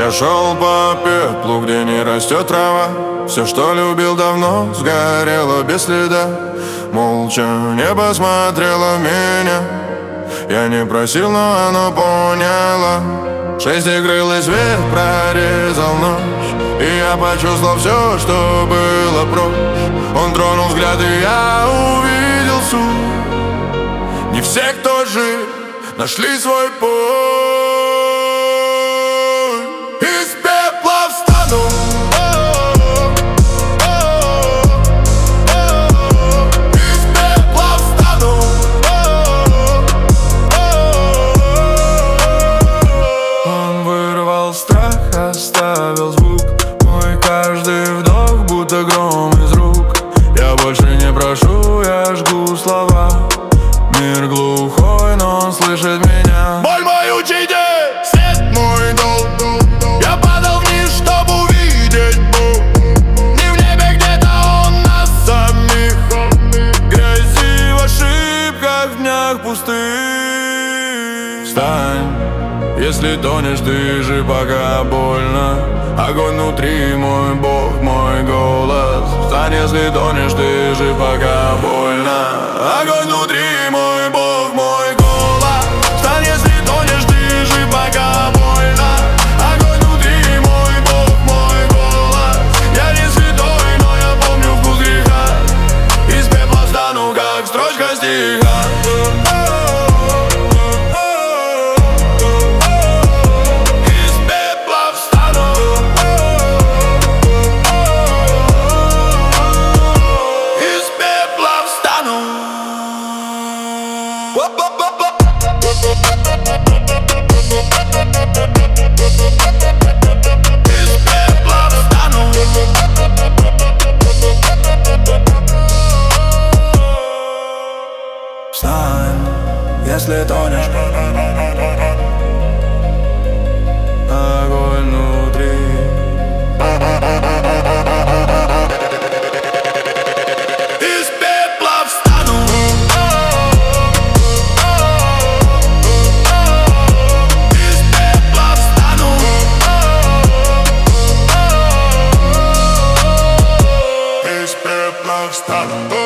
Я шел по пеплу, где не растет трава. Все, что любил давно, сгорело без следа. Молча небо смотрело в меня. Я не просил, но оно поняло. Шестикрылый свет прорезал ночь, и я почувствовал все, что было прочь. Он тронул взгляд, и я увидел суть. Не все, кто жив, нашли свой путь. Из пепла встану. Оставил звук, мой каждый вдох будто гром из рук. Я больше не прошу, я жгу слова. Мир глухой, но он слышит меня. Боль мою чиде, свет мой долг. Я падал вниз, чтобы увидеть Бог. Не в небе где-то он нас самих. Грязи в ошибках, в днях пустых. Встань, если тонешь, дыши, пока больно. Огонь внутри, мой Бог, мой голос. Встань, если тонешь, дыши, пока больно. Огонь внутри, мой Бог, мой голос. Встань, если тонешь, дыши, пока больно. Огонь внутри, мой Бог, мой голос. Я не святой, но я помню вкус греха. Из пепла встану, как строчка стиха. Встань, если тонешь. Огонь внутри. Из пепла встану. Из пепла встану. Из пепла встану.